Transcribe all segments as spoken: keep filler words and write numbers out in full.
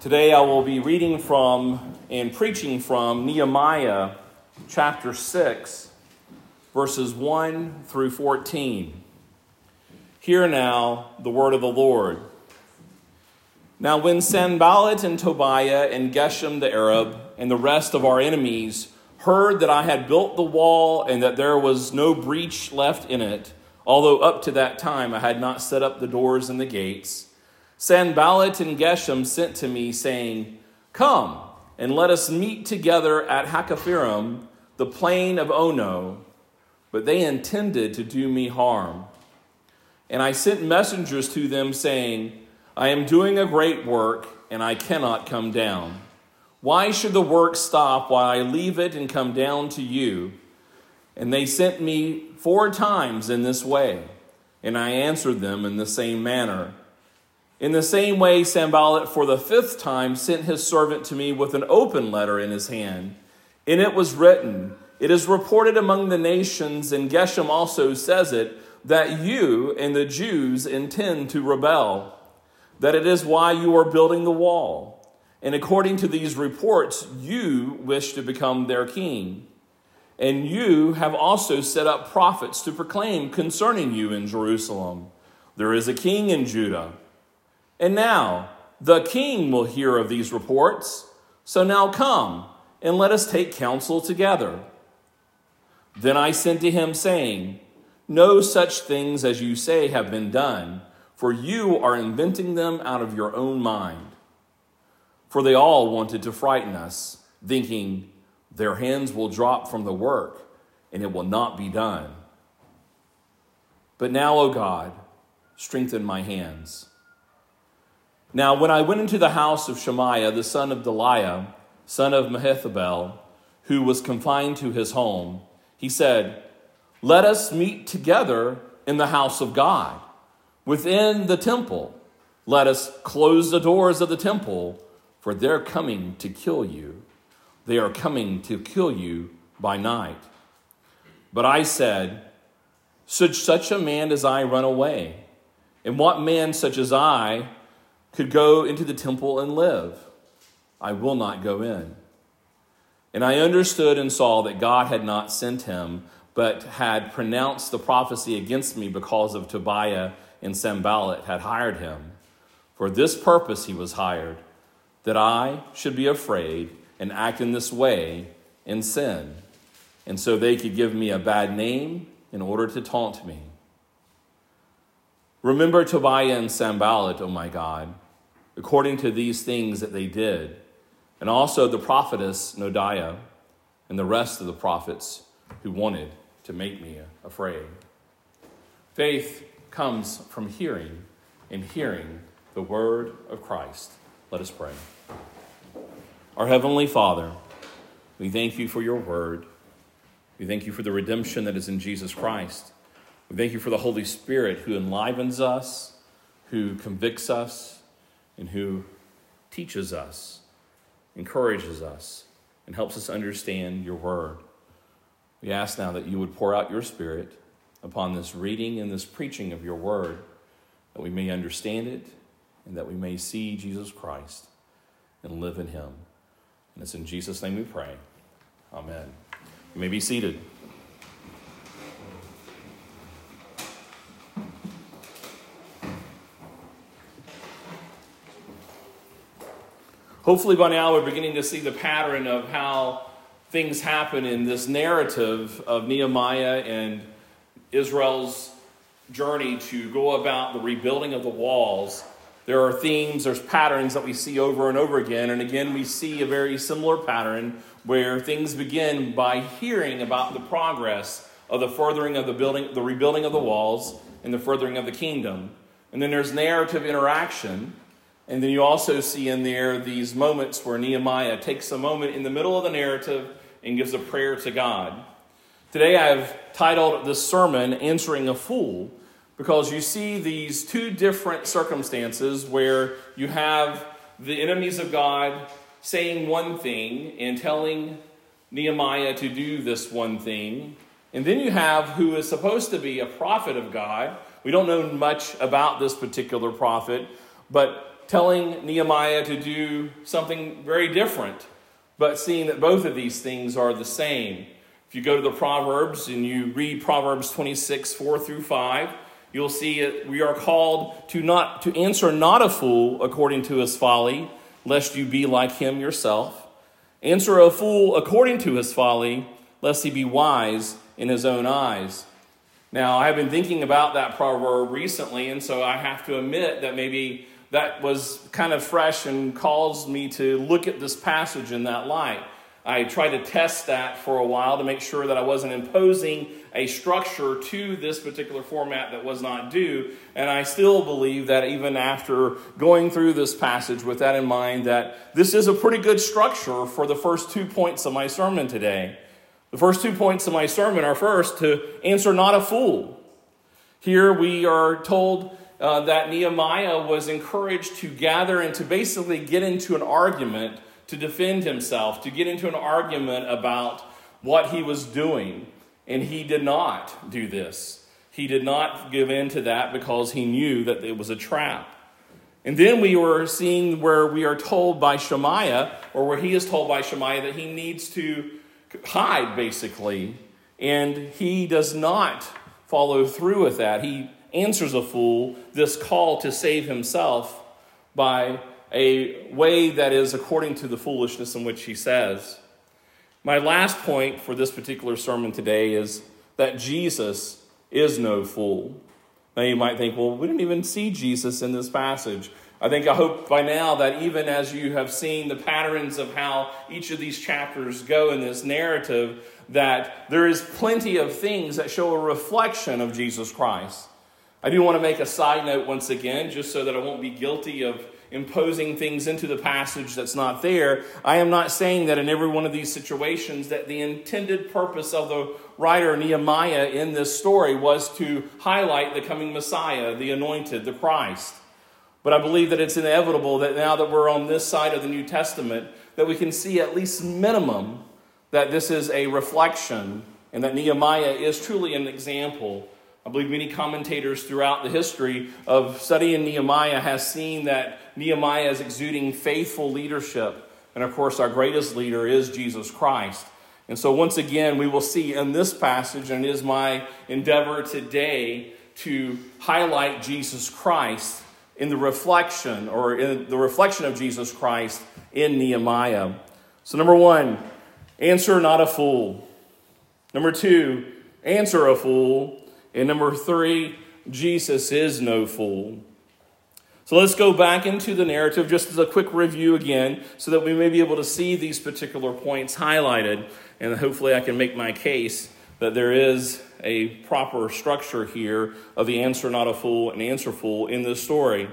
Today I will be reading from and preaching from Nehemiah chapter six, verses one through fourteen. Hear now the word of the Lord. Now when Sanballat and Tobiah and Geshem the Arab and the rest of our enemies heard that I had built the wall and that there was no breach left in it, although up to that time I had not set up the doors and the gates, Sanballat and Geshem sent to me, saying, "Come, and let us meet together at Hakkephirim, the plain of Ono." But they intended to do me harm. And I sent messengers to them, saying, "I am doing a great work, and I cannot come down. Why should the work stop while I leave it and come down to you?" And they sent me four times in this way, and I answered them in the same manner. In the same way, Sanballat for the fifth time sent his servant to me with an open letter in his hand. In it was written, "It is reported among the nations," and Geshem also says it, "that you and the Jews intend to rebel, that it is why you are building the wall. And according to these reports, you wish to become their king. And you have also set up prophets to proclaim concerning you in Jerusalem, 'There is a king in Judah.' And now the king will hear of these reports. So now come, and let us take counsel together." Then I sent to him, saying, "No such things as you say have been done, for you are inventing them out of your own mind." For they all wanted to frighten us, thinking, "Their hands will drop from the work, and it will not be done." But now, O God, strengthen my hands. Now, when I went into the house of Shemaiah, the son of Delaiah, son of Mehethabel, who was confined to his home, he said, "Let us meet together in the house of God, within the temple. Let us close the doors of the temple, for they're coming to kill you. They are coming to kill you by night." But I said, "Should such a man as I run away? And what man such as I could go into the temple and live? I will not go in." And I understood and saw that God had not sent him, but had pronounced the prophecy against me because of Tobiah and Sanballat had hired him. For this purpose he was hired, that I should be afraid and act in this way and sin, and so they could give me a bad name in order to taunt me. Remember Tobiah and Sanballat, O my God, according to these things that they did, and also the prophetess Noadiah and the rest of the prophets who wanted to make me afraid. Faith comes from hearing, and hearing the word of Christ. Let us pray. Our Heavenly Father, we thank you for your word. We thank you for the redemption that is in Jesus Christ. We thank you for the Holy Spirit who enlivens us, who convicts us, and who teaches us, encourages us, and helps us understand your word. We ask now that you would pour out your Spirit upon this reading and this preaching of your word, that we may understand it and that we may see Jesus Christ and live in him. And it's in Jesus' name we pray. Amen. You may be seated. Hopefully by now we're beginning to see the pattern of how things happen in this narrative of Nehemiah and Israel's journey to go about the rebuilding of the walls. There are themes, there's patterns that we see over and over again. And again, we see a very similar pattern where things begin by hearing about the progress of the furthering of the building, the rebuilding of the walls and the furthering of the kingdom. And then there's narrative interaction. And then you also see in there these moments where Nehemiah takes a moment in the middle of the narrative and gives a prayer to God. Today I've titled this sermon, "Answering a Fool," because you see these two different circumstances where you have the enemies of God saying one thing and telling Nehemiah to do this one thing. And then you have who is supposed to be a prophet of God. We don't know much about this particular prophet, but telling Nehemiah to do something very different, but seeing that both of these things are the same. If you go to the Proverbs and you read Proverbs twenty-six, four through five, you'll see it, we are called to not to answer not a fool according to his folly, lest you be like him yourself. Answer a fool according to his folly, lest he be wise in his own eyes. Now, I've been thinking about that proverb recently, and so I have to admit that maybe that was kind of fresh and caused me to look at this passage in that light. I tried to test that for a while to make sure that I wasn't imposing a structure to this particular format that was not due. And I still believe that even after going through this passage with that in mind, that this is a pretty good structure for the first two points of my sermon today. The first two points of my sermon are first, to answer not a fool. Here we are told uh, that Nehemiah was encouraged to gather and to basically get into an argument to defend himself, to get into an argument about what he was doing. And he did not do this. He did not give in to that because he knew that it was a trap. And then we were seeing where we are told by Shemaiah, or where he is told by Shemaiah, that he needs to hide, basically. And he does not follow through with that. He answers a fool this call to save himself by a way that is according to the foolishness in which he says. My last point for this particular sermon today is that Jesus is no fool. Now you might think, well, we didn't even see Jesus in this passage. I think, I hope by now that even as you have seen the patterns of how each of these chapters go in this narrative, that there is plenty of things that show a reflection of Jesus Christ. I do want to make a side note once again, just so that I won't be guilty of imposing things into the passage that's not there. I am not saying that in every one of these situations that the intended purpose of the writer Nehemiah in this story was to highlight the coming Messiah, the anointed, the Christ. But I believe that it's inevitable that now that we're on this side of the New Testament, that we can see at least minimum that this is a reflection and that Nehemiah is truly an example. I believe many commentators throughout the history of studying Nehemiah has seen that Nehemiah is exuding faithful leadership. And of course, our greatest leader is Jesus Christ. And so once again, we will see in this passage, and it is my endeavor today to highlight Jesus Christ in the reflection, or in the reflection of Jesus Christ in Nehemiah. So number one, answer not a fool. Number two, answer a fool. And number three, Jesus is no fool. So let's go back into the narrative just as a quick review again, so that we may be able to see these particular points highlighted. And hopefully I can make my case that there is a proper structure here of the answer not a fool and answer fool in this story.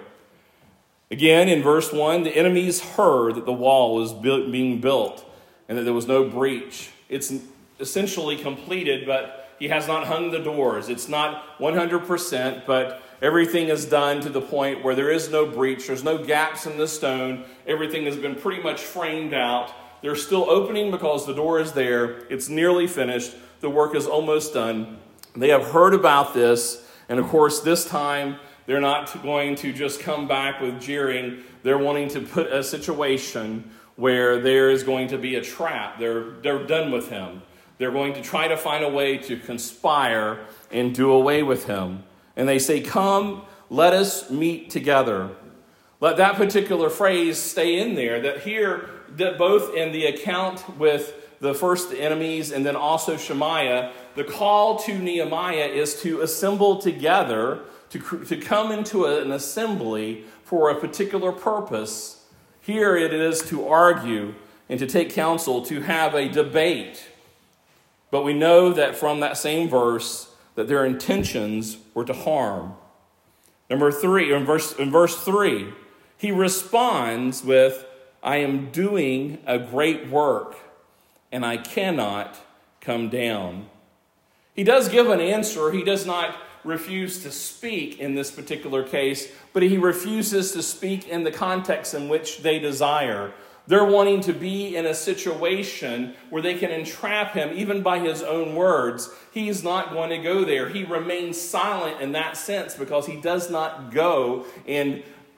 Again, in verse one, the enemies heard that the wall was built, being built and that there was no breach. It's essentially completed, but he has not hung the doors. It's not one hundred percent, but everything is done to the point where there is no breach. There's no gaps in the stone. Everything has been pretty much framed out. They're still opening because the door is there. It's nearly finished. The work is almost done. They have heard about this. And of course, this time, they're not going to just come back with jeering. They're wanting to put a situation where there is going to be a trap. They're, they're done with him. They're going to try to find a way to conspire and do away with him. And they say, come, let us meet together. Let that particular phrase stay in there, that here, that both in the account with the first enemies and then also Shemaiah, the call to Nehemiah is to assemble together, to, to come into an assembly for a particular purpose. Here it is to argue and to take counsel, to have a debate. But we know that from that same verse that their intentions were to harm. Number three, in verse, in verse three, he responds with, I am doing a great work, and I cannot come down. He does give an answer. He does not refuse to speak in this particular case, but he refuses to speak in the context in which they desire. They're wanting to be in a situation where they can entrap him, even by his own words. He's not going to go there. He remains silent in that sense because he does not go and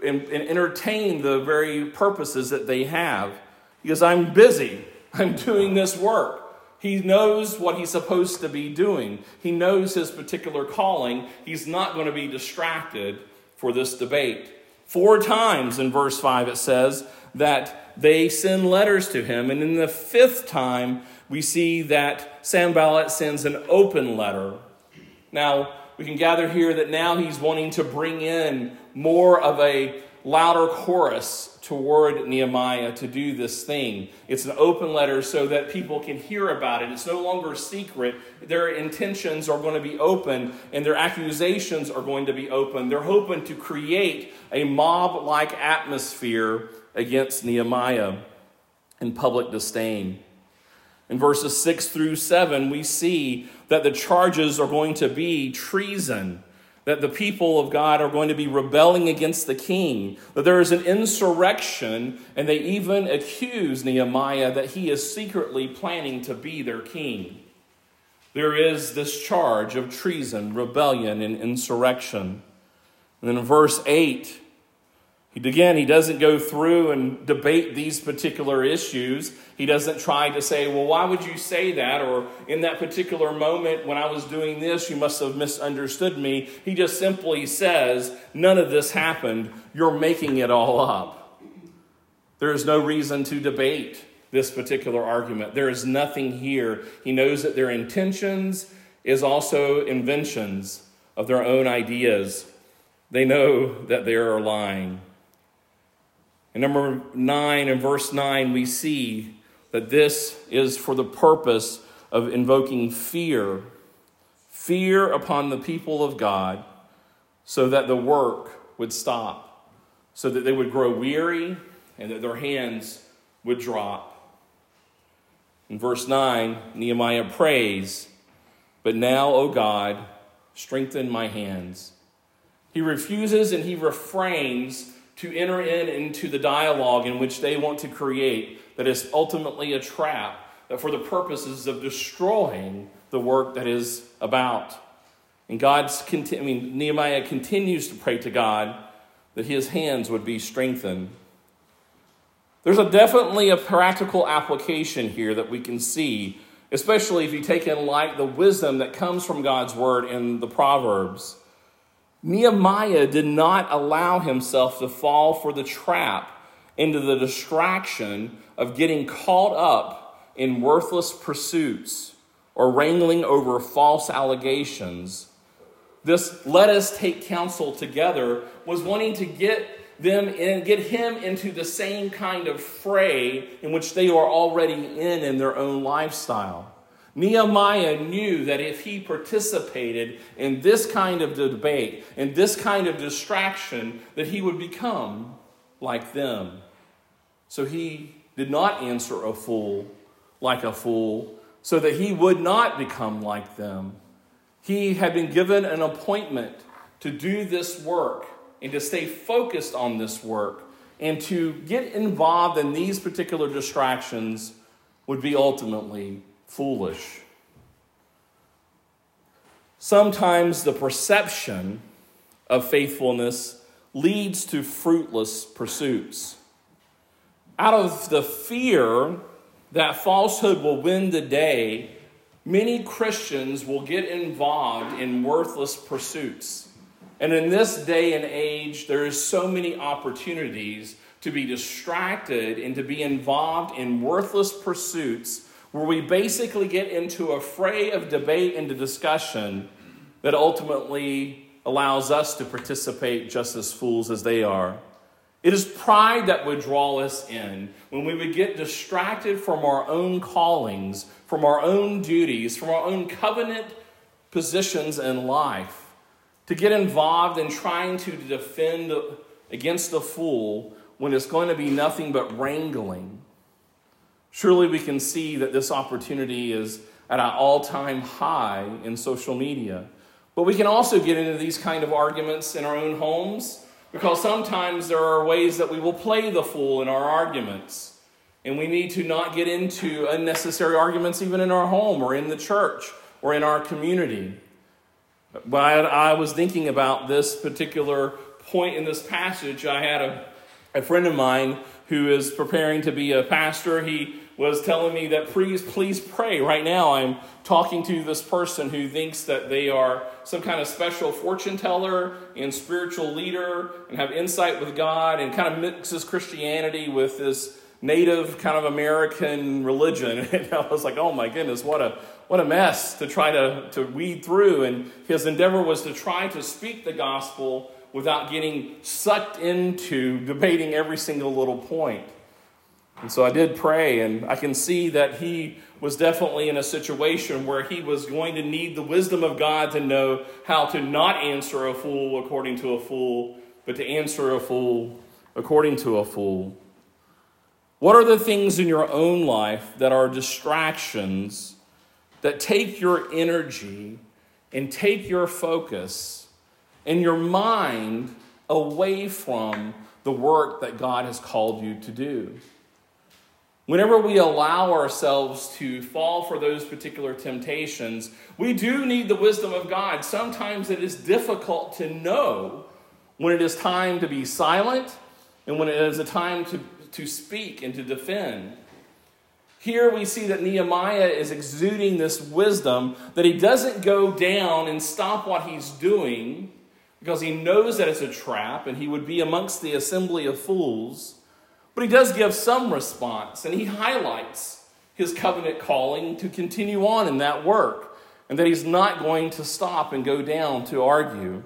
and, and entertain the very purposes that they have. Because I'm busy. I'm doing this work. He knows what he's supposed to be doing. He knows his particular calling. He's not going to be distracted for this debate. Four times in verse five it says that they send letters to him. And in the fifth time, we see that Sanballat sends an open letter. Now, we can gather here that now he's wanting to bring in more of a louder chorus toward Nehemiah to do this thing. It's an open letter so that people can hear about it. It's no longer secret. Their intentions are going to be open and their accusations are going to be open. They're hoping to create a mob-like atmosphere against Nehemiah in public disdain. In verses six through seven, we see that the charges are going to be treason, that the people of God are going to be rebelling against the king, that there is an insurrection, and they even accuse Nehemiah that he is secretly planning to be their king. There is this charge of treason, rebellion, and insurrection. And then in verse eight, he, again, he doesn't go through and debate these particular issues. He doesn't try to say, well, why would you say that? Or in that particular moment when I was doing this, you must have misunderstood me. He just simply says, none of this happened. You're making it all up. There is no reason to debate this particular argument. There is nothing here. He knows that their intentions is also inventions of their own ideas. They know that they are lying. In number nine, in verse nine, we see that this is for the purpose of invoking fear. Fear upon the people of God so that the work would stop, so that they would grow weary and that their hands would drop. In verse nine, Nehemiah prays, "But now, O God, strengthen my hands." He refuses and he refrains to enter in into the dialogue in which they want to create that is ultimately a trap that for the purposes of destroying the work that is about. And God's, I mean, Nehemiah continues to pray to God that his hands would be strengthened. There's a definitely a practical application here that we can see, especially if you take in light the wisdom that comes from God's word in the Proverbs. Nehemiah did not allow himself to fall for the trap into the distraction of getting caught up in worthless pursuits or wrangling over false allegations. This "let us take counsel together" was wanting to get them in, get him into the same kind of fray in which they are already in in their own lifestyle. Nehemiah knew that if he participated in this kind of debate, in this kind of distraction, that he would become like them. So he did not answer a fool like a fool, so that he would not become like them. He had been given an appointment to do this work and to stay focused on this work, and to get involved in these particular distractions would be ultimately foolish. Sometimes the perception of faithfulness leads to fruitless pursuits. Out of the fear that falsehood will win the day, many Christians will get involved in worthless pursuits. And in this day and age, there is so many opportunities to be distracted and to be involved in worthless pursuits where we basically get into a fray of debate and discussion that ultimately allows us to participate just as fools as they are. It is pride that would draw us in when we would get distracted from our own callings, from our own duties, from our own covenant positions in life, to get involved in trying to defend against a fool when it's going to be nothing but wrangling. Surely we can see that this opportunity is at an all-time high in social media. But we can also get into these kind of arguments in our own homes, because sometimes there are ways that we will play the fool in our arguments. And we need to not get into unnecessary arguments even in our home or in the church or in our community. But I was thinking about this particular point in this passage, I had a, a friend of mine who is preparing to be a pastor. He was telling me that please, please pray. Right now I'm talking to this person who thinks that they are some kind of special fortune teller and spiritual leader and have insight with God, and kind of mixes Christianity with this native kind of American religion. And I was like, oh my goodness, what a what a mess to try to, to weed through. And his endeavor was to try to speak the gospel without getting sucked into debating every single little point. And so I did pray, and I can see that he was definitely in a situation where he was going to need the wisdom of God to know how to not answer a fool according to a fool, but to answer a fool according to a fool. What are the things in your own life that are distractions that take your energy and take your focus and your mind away from the work that God has called you to do? Whenever we allow ourselves to fall for those particular temptations, we do need the wisdom of God. Sometimes it is difficult to know when it is time to be silent and when it is a time to, to speak and to defend. Here we see that Nehemiah is exuding this wisdom, that he doesn't go down and stop what he's doing because he knows that it's a trap and he would be amongst the assembly of fools. But he does give some response, and he highlights his covenant calling to continue on in that work, and that he's not going to stop and go down to argue.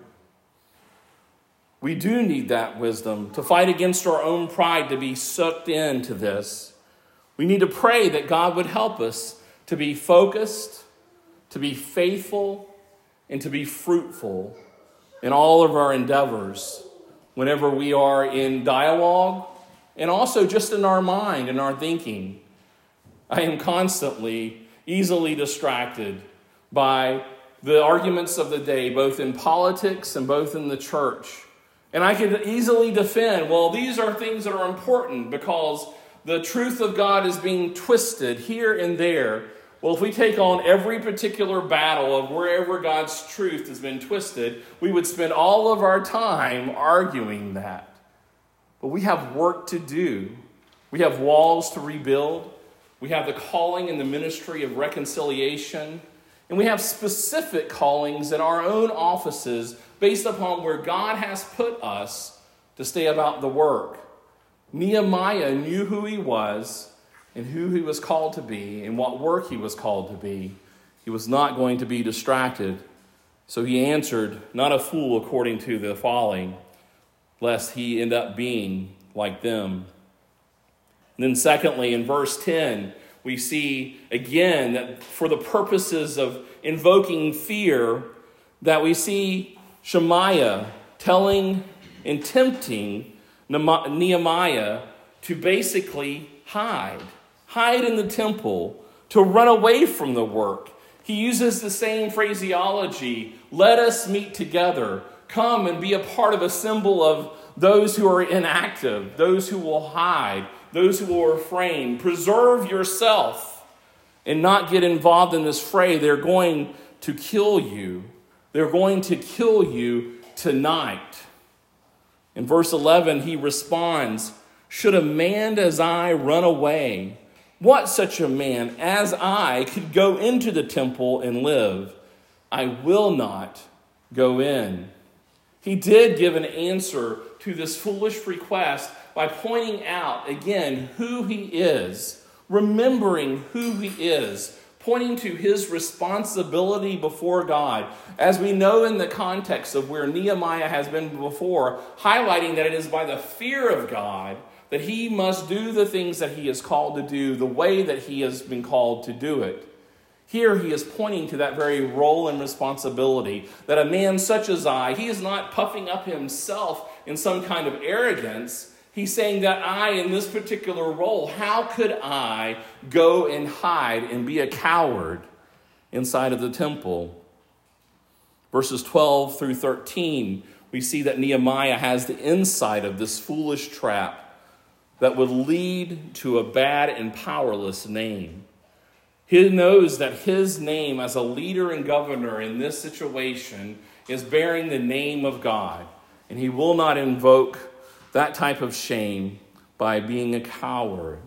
We do need that wisdom to fight against our own pride, to be sucked into this. We need to pray that God would help us to be focused, to be faithful, and to be fruitful in all of our endeavors whenever we are in dialogue, and also just in our mind and our thinking. I am constantly, easily distracted by the arguments of the day, both in politics and both in the church. And I could easily defend, well, these are things that are important because the truth of God is being twisted here and there. Well, if we take on every particular battle of wherever God's truth has been twisted, we would spend all of our time arguing that. But we have work to do. We have walls to rebuild. We have the calling in the ministry of reconciliation. And we have specific callings in our own offices based upon where God has put us to stay about the work. Nehemiah knew who he was and who he was called to be and what work he was called to be. He was not going to be distracted. So he answered, not a fool according to the folly, lest he end up being like them. And then secondly, in verse ten, we see again that for the purposes of invoking fear, that we see Shemaiah telling and tempting Nehemiah to basically hide. Hide in the temple, to run away from the work. He uses the same phraseology, let us meet together. Come and be a part of a symbol of those who are inactive, those who will hide, those who will refrain. Preserve yourself and not get involved in this fray. They're going to kill you. They're going to kill you tonight. In verse eleven, he responds, should a man as I run away? What such a man as I could go into the temple and live? I will not go in. He did give an answer to this foolish request by pointing out, again, who he is, remembering who he is, pointing to his responsibility before God. As we know in the context of where Nehemiah has been before, highlighting that it is by the fear of God that he must do the things that he is called to do the way that he has been called to do it. Here he is pointing to that very role and responsibility, that a man such as I, he is not puffing up himself in some kind of arrogance. He's saying that I, in this particular role, how could I go and hide and be a coward inside of the temple? Verses twelve through thirteen, we see that Nehemiah has the insight of this foolish trap that would lead to a bad and powerless name. He knows that his name as a leader and governor in this situation is bearing the name of God. And he will not invoke that type of shame by being a coward.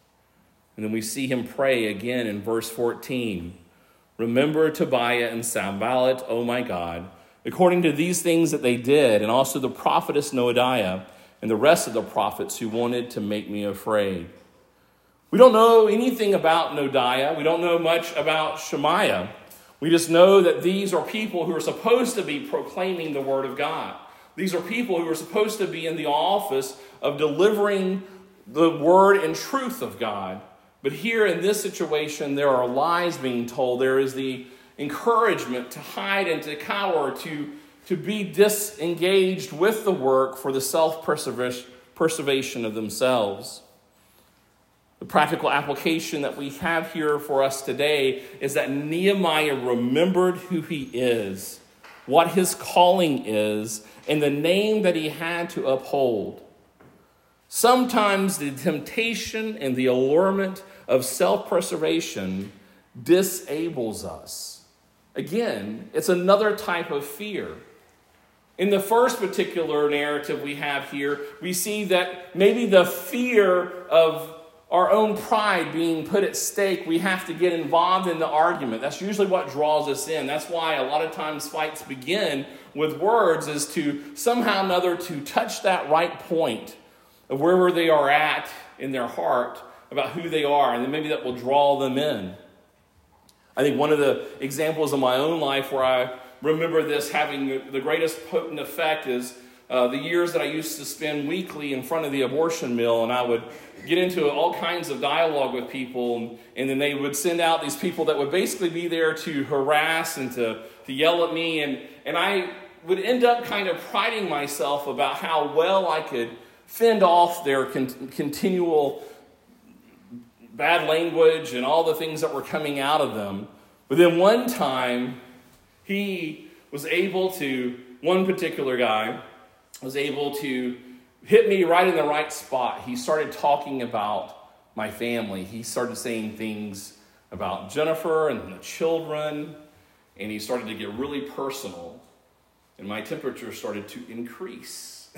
And then we see him pray again in verse fourteen. Remember Tobiah and Sanballat, O my God, according to these things that they did, and also the prophetess Noadiah and the rest of the prophets who wanted to make me afraid. We don't know anything about Noadiah. We don't know much about Shemaiah. We just know that these are people who are supposed to be proclaiming the word of God. These are people who are supposed to be in the office of delivering the word and truth of God. But here in this situation, there are lies being told. There is the encouragement to hide and to cower, to, to be disengaged with the work for the self-preservation of themselves. The practical application that we have here for us today is that Nehemiah remembered who he is, what his calling is, and the name that he had to uphold. Sometimes the temptation and the allurement of self-preservation disables us. Again, it's another type of fear. In the first particular narrative we have here, we see that maybe the fear of our own pride being put at stake, we have to get involved in the argument. That's usually what draws us in. That's why a lot of times fights begin with words, is to somehow or another to touch that right point of wherever they are at in their heart about who they are, and then maybe that will draw them in. I think one of the examples of my own life where I remember this having the greatest potent effect is uh, the years that I used to spend weekly in front of the abortion mill, and I would get into all kinds of dialogue with people, and, and then they would send out these people that would basically be there to harass and to, to yell at me, and, and I would end up kind of priding myself about how well I could fend off their con- continual bad language and all the things that were coming out of them. But then one time, he was able to, one particular guy was able to hit me right in the right spot. He started talking about my family. He started saying things about Jennifer and the children, and he started to get really personal, and my temperature started to increase.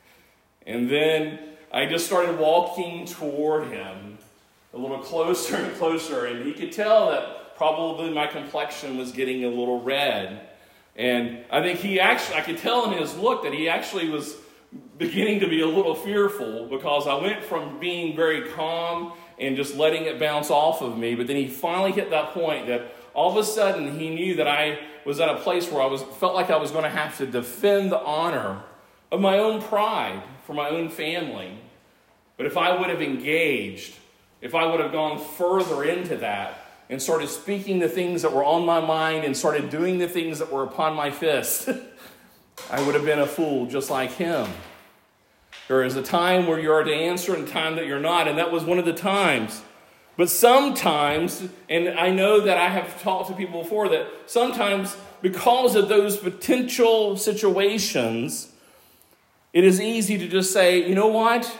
And then I just started walking toward him a little closer and closer, and he could tell that probably my complexion was getting a little red. And I think he actually, I could tell in his look that he actually was beginning to be a little fearful, because I went from being very calm and just letting it bounce off of me, but then he finally hit that point that all of a sudden he knew that I was at a place where I was felt like I was going to have to defend the honor of my own pride for my own family. But if I would have engaged, if I would have gone further into that and started speaking the things that were on my mind and started doing the things that were upon my fist, I would have been a fool just like him. There is a time where you are to answer and a time that you're not, and that was one of the times. But sometimes, and I know that I have talked to people before, that sometimes because of those potential situations, it is easy to just say, you know what?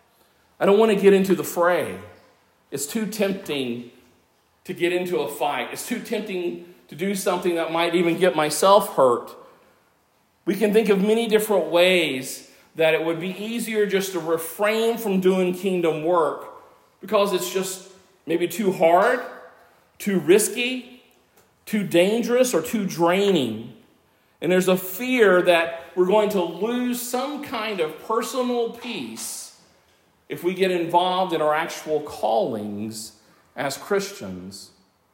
I don't want to get into the fray. It's too tempting to get into a fight. It's too tempting to do something that might even get myself hurt. We can think of many different ways that it would be easier just to refrain from doing kingdom work because it's just maybe too hard, too risky, too dangerous, or too draining. And there's a fear that we're going to lose some kind of personal peace if we get involved in our actual callings as Christians.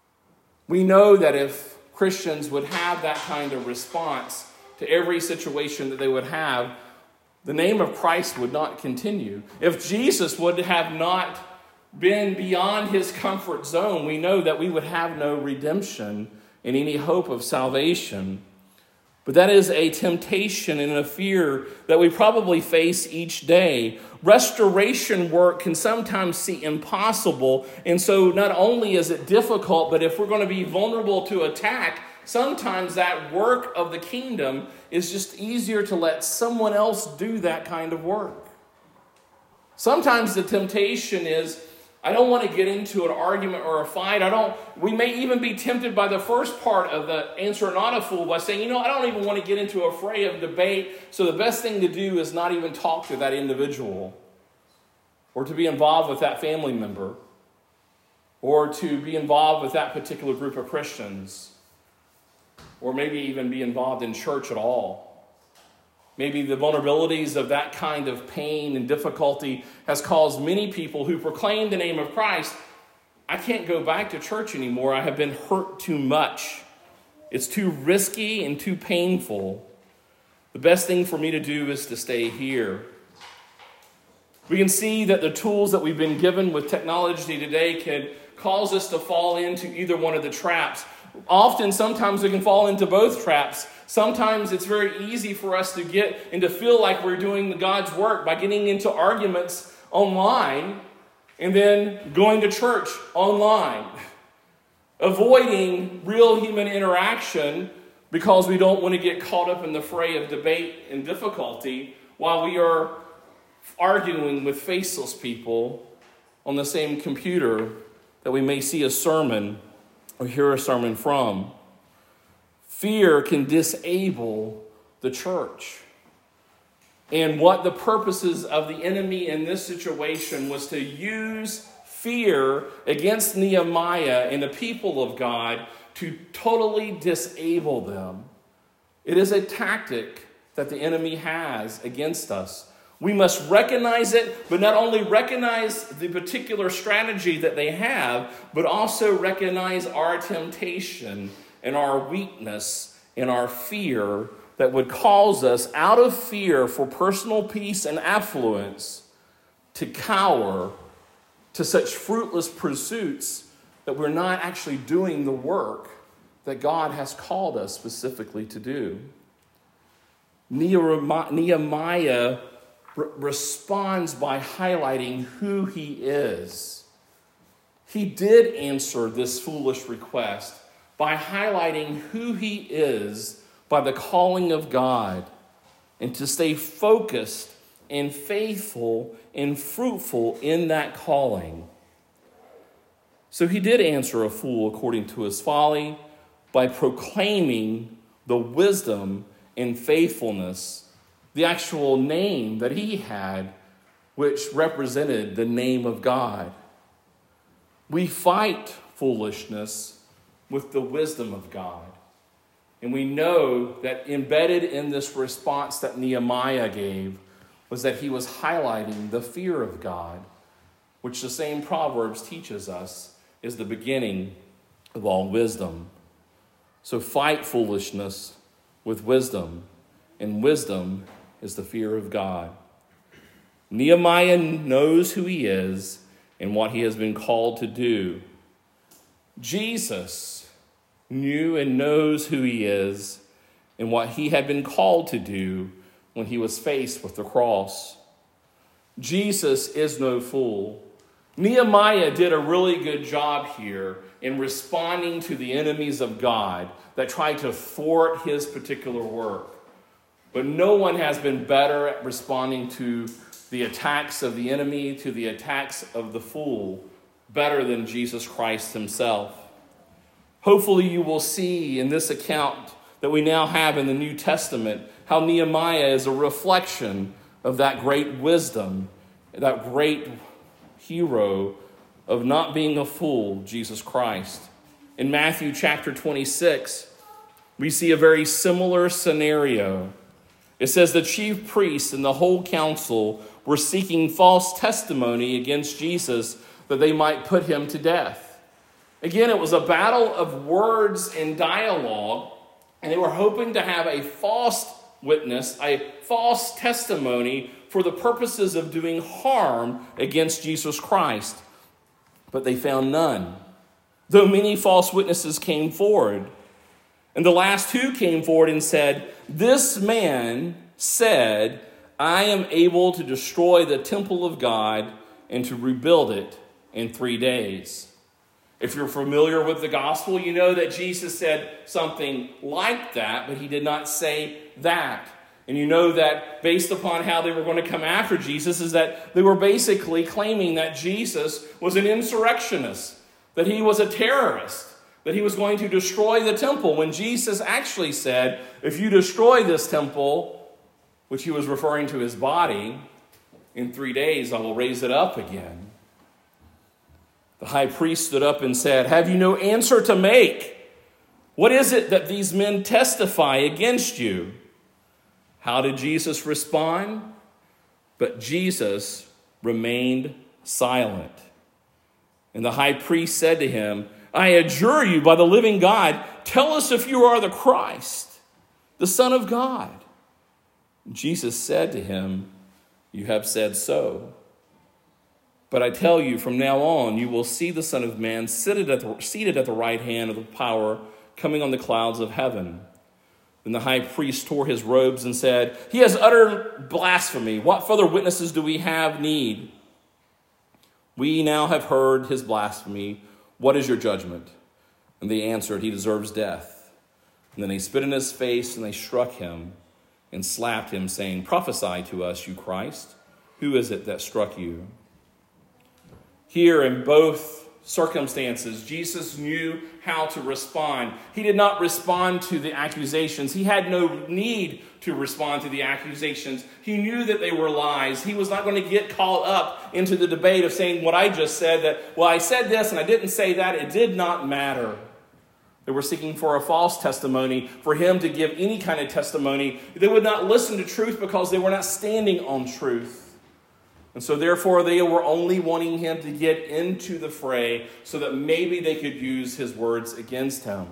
We know that if Christians would have that kind of response to every situation that they would have, the name of Christ would not continue. If Jesus would have not been beyond his comfort zone, we know that we would have no redemption and any hope of salvation. But that is a temptation and a fear that we probably face each day. Restoration work can sometimes seem impossible, and so not only is it difficult, but if we're going to be vulnerable to attack, sometimes that work of the kingdom is just easier to let someone else do that kind of work. Sometimes the temptation is I don't want to get into an argument or a fight. I don't, we may even be tempted by the first part of the answer not a fool by saying, you know, I don't even want to get into a fray of debate. So the best thing to do is not even talk to that individual or to be involved with that family member or to be involved with that particular group of Christians or maybe even be involved in church at all. Maybe the vulnerabilities of that kind of pain and difficulty has caused many people who proclaim the name of Christ, I can't go back to church anymore. I have been hurt too much. It's too risky and too painful. The best thing for me to do is to stay here. We can see that the tools that we've been given with technology today can cause us to fall into either one of the traps. Often, sometimes we can fall into both traps. Sometimes it's very easy for us to get and to feel like we're doing God's work by getting into arguments online and then going to church online, avoiding real human interaction because we don't want to get caught up in the fray of debate and difficulty while we are arguing with faceless people on the same computer that we may see a sermon or hear a sermon from. Fear can disable the church. And what the purposes of the enemy in this situation was to use fear against Nehemiah and the people of God to totally disable them. It is a tactic that the enemy has against us. We must recognize it, but not only recognize the particular strategy that they have, but also recognize our temptation and our weakness and our fear that would cause us, out of fear for personal peace and affluence, to cower to such fruitless pursuits that we're not actually doing the work that God has called us specifically to do. Nehemiah responds by highlighting who he is. He did answer this foolish request by highlighting who he is by the calling of God and to stay focused and faithful and fruitful in that calling. So he did answer a fool according to his folly by proclaiming the wisdom and faithfulness, the actual name that he had, which represented the name of God. We fight foolishness with the wisdom of God. And we know that embedded in this response that Nehemiah gave was that he was highlighting the fear of God, which the same Proverbs teaches us is the beginning of all wisdom. So fight foolishness with wisdom, and wisdom is the fear of God. Nehemiah knows who he is and what he has been called to do. Jesus knew and knows who he is and what he had been called to do when he was faced with the cross. Jesus is no fool. Nehemiah did a really good job here in responding to the enemies of God that tried to thwart his particular work. But no one has been better at responding to the attacks of the enemy, to the attacks of the fool, better than Jesus Christ himself. Hopefully you will see in this account that we now have in the New Testament how Nehemiah is a reflection of that great wisdom, that great hero of not being a fool, Jesus Christ. In Matthew chapter twenty-six, we see a very similar scenario. It says the chief priests and the whole council were seeking false testimony against Jesus that they might put him to death. Again, it was a battle of words and dialogue, and they were hoping to have a false witness, a false testimony for the purposes of doing harm against Jesus Christ. But they found none, though many false witnesses came forward. And the last two came forward and said, "This man said, I am able to destroy the temple of God and to rebuild it in three days. If you're familiar with the gospel, you know that Jesus said something like that, but he did not say that. And you know that based upon how they were going to come after Jesus is that they were basically claiming that Jesus was an insurrectionist, that he was a terrorist, that he was going to destroy the temple, when Jesus actually said, if you destroy this temple, which he was referring to his body, in three days I will raise it up again. The high priest stood up and said, have you no answer to make? What is it that these men testify against you? How did Jesus respond? But Jesus remained silent. And the high priest said to him, I adjure you by the living God, tell us if you are the Christ, the Son of God. Jesus said to him, you have said so. But I tell you, from now on, you will see the Son of Man seated at the, seated at the right hand of the power, coming on the clouds of heaven. Then the high priest tore his robes and said, he has uttered blasphemy. What further witnesses do we have need? We now have heard his blasphemy. What is your judgment? And they answered, he deserves death. And then they spit in his face and they struck him and slapped him, saying, prophesy to us, you Christ. Who is it that struck you? Here in both circumstances, Jesus knew how to respond. He did not respond to the accusations. He had no need to respond to the accusations. He knew that they were lies. He was not going to get caught up into the debate of saying what I just said, that, well, I said this and I didn't say that. It did not matter. They were seeking for a false testimony, for him to give any kind of testimony. They would not listen to truth because they were not standing on truth. And so therefore they were only wanting him to get into the fray so that maybe they could use his words against him.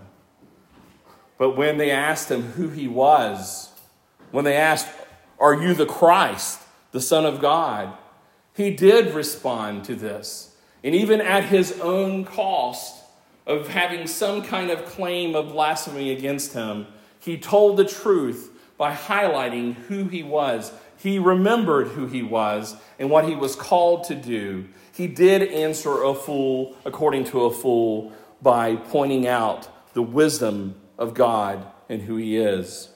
But when they asked him who he was, when they asked, are you the Christ, the Son of God? He did respond to this. And even at his own cost of having some kind of claim of blasphemy against him, he told the truth by highlighting who he was. He remembered who he was and what he was called to do. He did answer a fool according to a fool by pointing out the wisdom of God and who he is.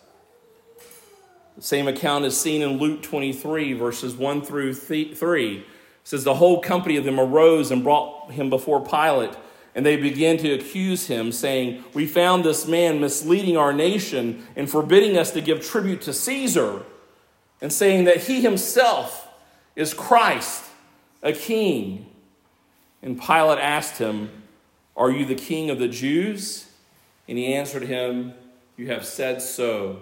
The same account is seen in Luke twenty-three, verses one through three. It says, the whole company of them arose and brought him before Pilate, and they began to accuse him, saying, we found this man misleading our nation and forbidding us to give tribute to Caesar, and saying that he himself is Christ, a king. And Pilate asked him, are you the king of the Jews? And he answered him, you have said so.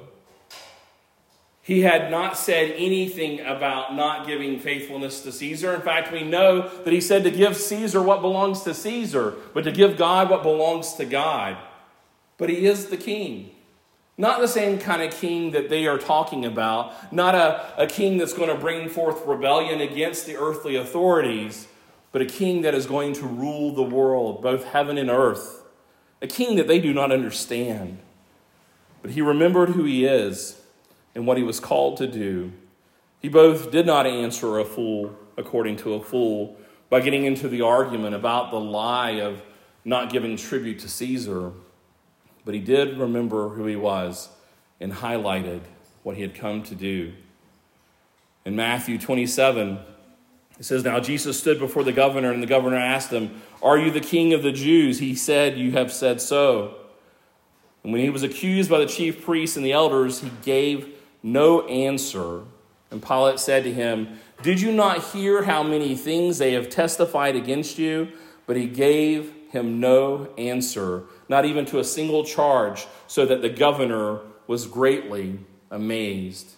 He had not said anything about not giving faithfulness to Caesar. In fact, we know that he said to give Caesar what belongs to Caesar, but to give God what belongs to God. But he is the king. Not the same kind of king that they are talking about. Not a, a king that's going to bring forth rebellion against the earthly authorities, but a king that is going to rule the world, both heaven and earth. A king that they do not understand. But he remembered who he is and what he was called to do. He both did not answer a fool according to a fool by getting into the argument about the lie of not giving tribute to Caesar. But he did remember who he was and highlighted what he had come to do. In Matthew twenty-seven, it says, now Jesus stood before the governor, and the governor asked him, are you the king of the Jews? He said, you have said so. And when he was accused by the chief priests and the elders, he gave no answer. And Pilate said to him, did you not hear how many things they have testified against you? But he gave him no answer, not even to a single charge, so that the governor was greatly amazed.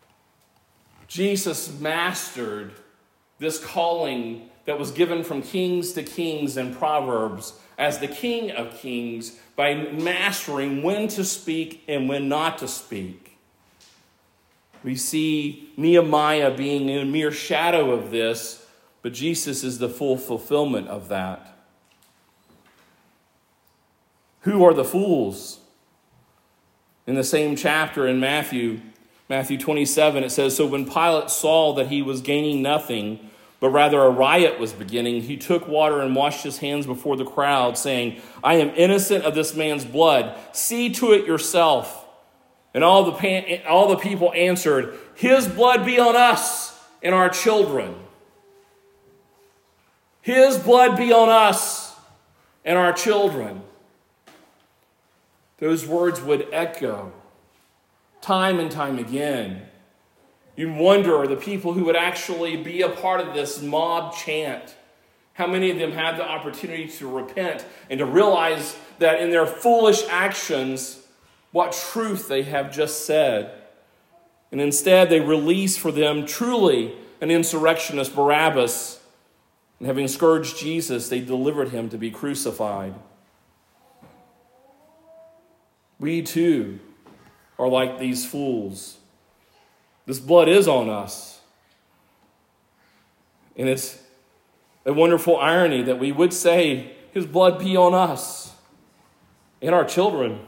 Jesus mastered this calling that was given from kings to kings in Proverbs as the King of Kings by mastering when to speak and when not to speak. We see Nehemiah being a mere shadow of this, but Jesus is the full fulfillment of that. Who are the fools? In the same chapter in Matthew, Matthew twenty-seven, it says, so when Pilate saw that he was gaining nothing, but rather a riot was beginning, he took water and washed his hands before the crowd, saying, I am innocent of this man's blood. See to it yourself. And all the, pan- all the people answered, his blood be on us and our children. His blood be on us and our children. Those words would echo time and time again. You wonder, the people who would actually be a part of this mob chant, how many of them had the opportunity to repent and to realize that in their foolish actions, what truth they have just said. And instead they release for them truly an insurrectionist, Barabbas. And having scourged Jesus, they delivered him to be crucified. We too are like these fools. This blood is on us. And it's a wonderful irony that we would say his blood be on us and our children.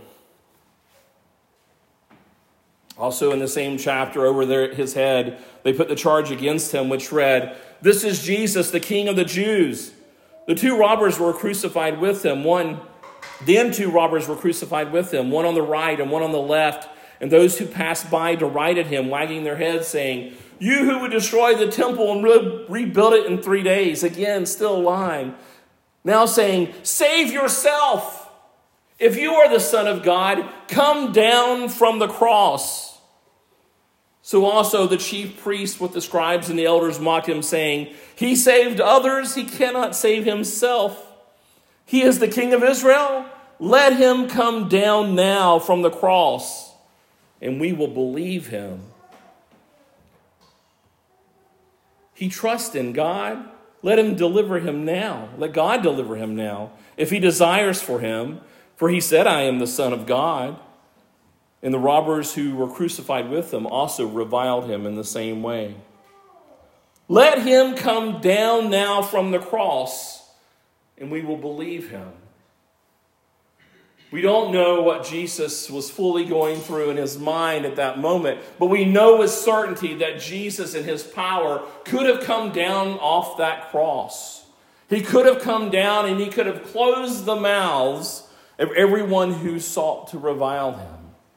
Also in the same chapter over there, his head, they put the charge against him, which read, this is Jesus, the King of the Jews. The two robbers were crucified with him. One, then two robbers were crucified with him, one on the right and one on the left. And those who passed by derided him, wagging their heads, saying, you who would destroy the temple and re- rebuild it in three days. Again, still lying. Now saying, save yourself. If you are the Son of God, come down from the cross. So also the chief priests with the scribes and the elders mocked him, saying, he saved others, he cannot save himself. He is the King of Israel. Let him come down now from the cross, and we will believe him. He trusts in God. Let him deliver him now. Let God deliver him now, if he desires for him. For he said, I am the Son of God. And the robbers who were crucified with him also reviled him in the same way. Let him come down now from the cross, and we will believe him. We don't know what Jesus was fully going through in his mind at that moment, but we know with certainty that Jesus in his power could have come down off that cross. He could have come down and he could have closed the mouths of everyone who sought to revile him.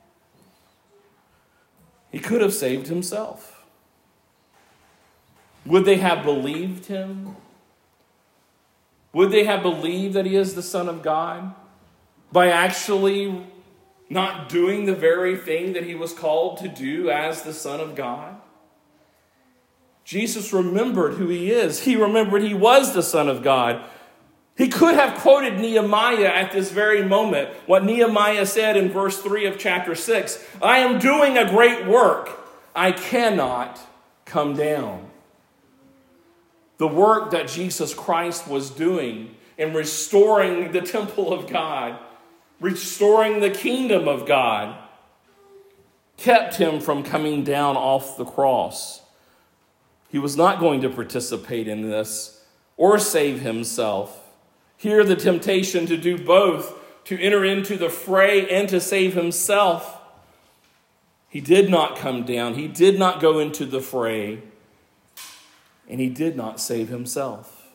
He could have saved himself. Would they have believed him? Would they have believed that he is the Son of God by actually not doing the very thing that he was called to do as the Son of God? Jesus remembered who he is. He remembered he was the Son of God. He could have quoted Nehemiah at this very moment, what Nehemiah said in verse three of chapter six. I am doing a great work. I cannot come down. The work that Jesus Christ was doing in restoring the temple of God, restoring the kingdom of God, kept him from coming down off the cross. He was not going to participate in this or save himself. Here, the temptation to do both, to enter into the fray and to save himself. He did not come down. He did not go into the fray. And he did not save himself.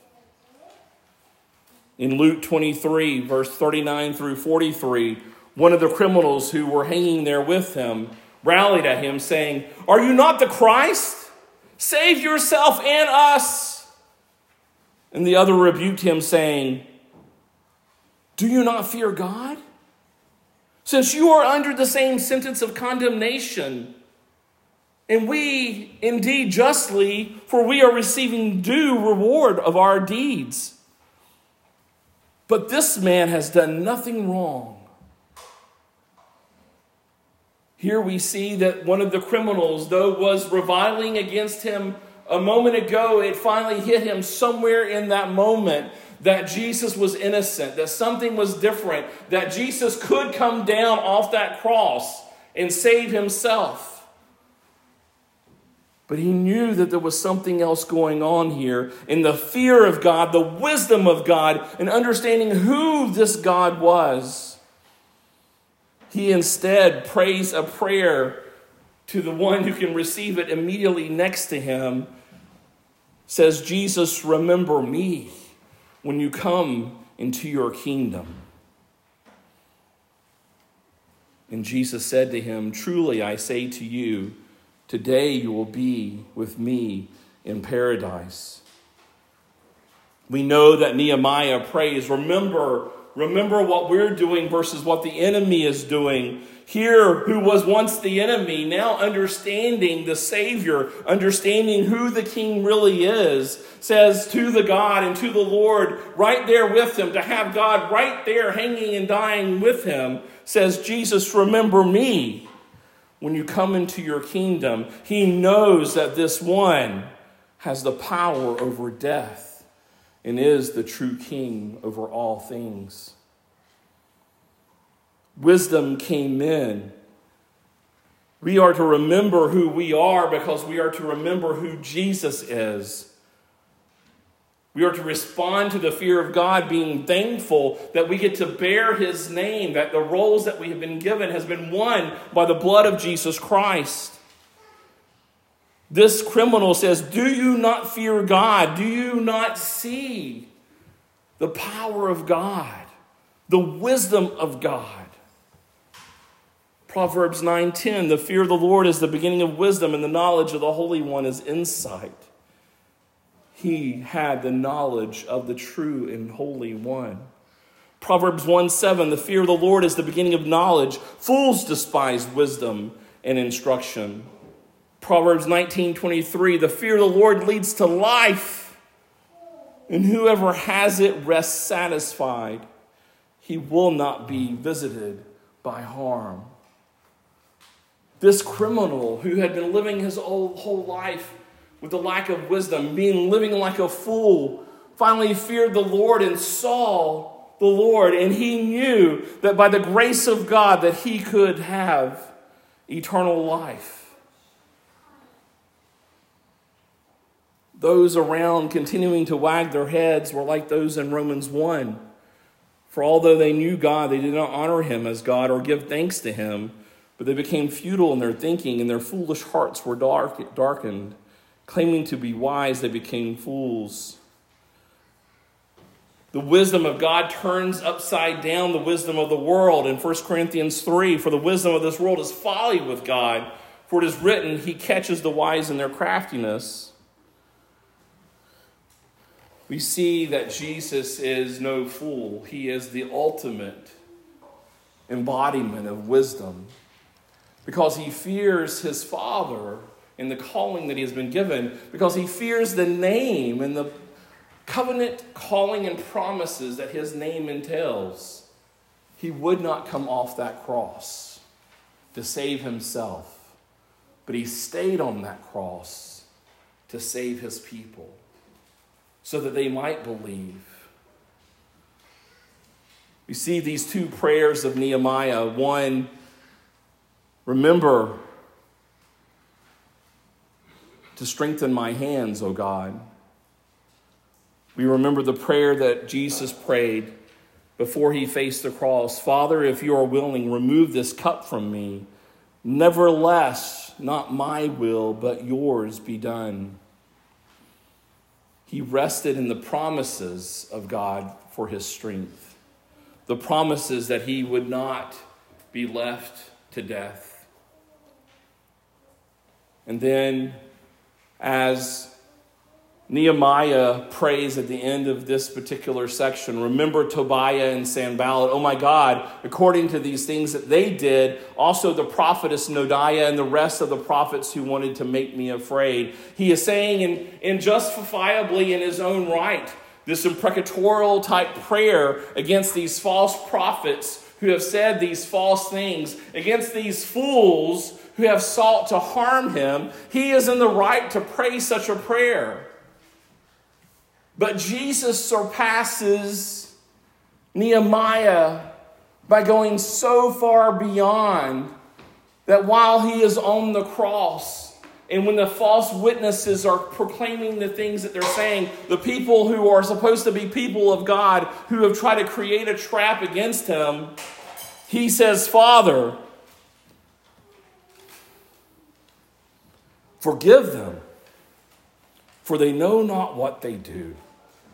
In Luke twenty-three, verse thirty-nine through forty-three, one of the criminals who were hanging there with him rallied at him, saying, are you not the Christ? Save yourself and us. And the other rebuked him, saying, do you not fear God? Since you are under the same sentence of condemnation, and we indeed justly, for we are receiving due reward of our deeds. But this man has done nothing wrong. Here we see that one of the criminals, though was reviling against him a moment ago, it finally hit him somewhere in that moment that Jesus was innocent, that something was different, that Jesus could come down off that cross and save himself. But he knew that there was something else going on here in the fear of God, the wisdom of God, and understanding who this God was. He instead prays a prayer to the one who can receive it immediately next to him. Says, Jesus, remember me when you come into your kingdom. And Jesus said to him, "Truly I say to you, today you will be with me in paradise." We know that Nehemiah prays, remember, remember what we're doing versus what the enemy is doing. Here, who was once the enemy, now understanding the Savior, understanding who the King really is, says to the God and to the Lord right there with him, to have God right there hanging and dying with him, says, "Jesus, remember me when you come into your kingdom." He knows that this one has the power over death and is the true King over all things. Wisdom came in. We are to remember who we are because we are to remember who Jesus is. We are to respond to the fear of God, being thankful that we get to bear his name, that the roles that we have been given has been won by the blood of Jesus Christ. This criminal says, "Do you not fear God? Do you not see the power of God, the wisdom of God?" Proverbs nine ten, "The fear of the Lord is the beginning of wisdom, and the knowledge of the Holy One is insight." He had the knowledge of the true and holy one. Proverbs one seven, "The fear of the Lord is the beginning of knowledge. Fools despise wisdom and instruction." Proverbs nineteen twenty-three, "The fear of the Lord leads to life, and whoever has it rests satisfied. He will not be visited by harm." This criminal who had been living his whole life with the lack of wisdom, being living like a fool, finally feared the Lord and saw the Lord, and he knew that by the grace of God that he could have eternal life. Those around continuing to wag their heads were like those in Romans one. For although they knew God, they did not honor him as God or give thanks to him, but they became futile in their thinking, and their foolish hearts were dark, darkened. Claiming to be wise, they became fools. The wisdom of God turns upside down the wisdom of the world. In First Corinthians three, "For the wisdom of this world is folly with God, for it is written, he catches the wise in their craftiness." We see that Jesus is no fool. He is the ultimate embodiment of wisdom, because he fears his Father in the calling that he has been given, because he fears the name and the covenant calling and promises that his name entails. He would not come off that cross to save himself, but he stayed on that cross to save his people so that they might believe. We see these two prayers of Nehemiah. One, remember to strengthen my hands, O God. We remember the prayer that Jesus prayed before he faced the cross. "Father, if you are willing, remove this cup from me. Nevertheless, not my will, but yours be done." He rested in the promises of God for his strength, the promises that he would not be left to death. And then, as Nehemiah prays at the end of this particular section, "Remember Tobiah and Sanballat, oh my God, according to these things that they did, also the prophetess Noadiah and the rest of the prophets who wanted to make me afraid." He is saying, in, in justifiably in his own right, this imprecatorial type prayer against these false prophets who have said these false things, against these fools who have sought to harm him. He is in the right to pray such a prayer. But Jesus surpasses Nehemiah by going so far beyond that while he is on the cross, and when the false witnesses are proclaiming the things that they're saying, the people who are supposed to be people of God who have tried to create a trap against him, he says, "Father, forgive them, for they know not what they do."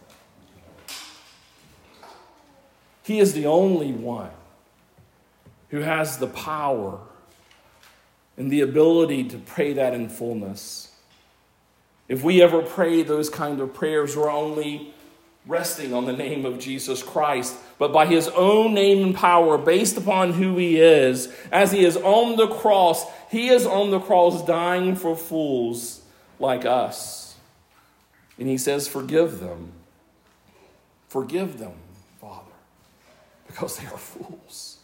He is the only one who has the power and the ability to pray that in fullness. If we ever pray those kind of prayers, we're only resting on the name of Jesus Christ, but by his own name and power, based upon who he is, as he is on the cross, he is on the cross dying for fools like us. And he says, forgive them. Forgive them, Father, because they are fools.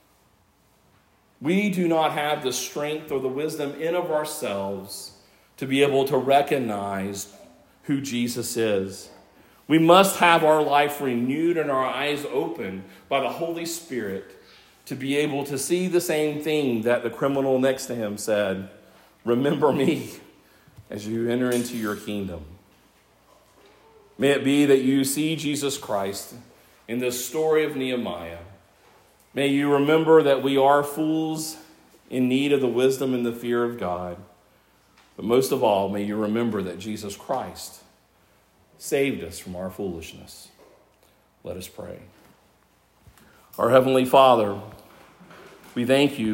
We do not have the strength or the wisdom in of ourselves to be able to recognize who Jesus is. We must have our life renewed and our eyes open by the Holy Spirit to be able to see the same thing that the criminal next to him said, remember me as you enter into your kingdom. May it be that you see Jesus Christ in this story of Nehemiah. May you remember that we are fools in need of the wisdom and the fear of God. But most of all, may you remember that Jesus Christ saved us from our foolishness. Let us pray. Our Heavenly Father, we thank you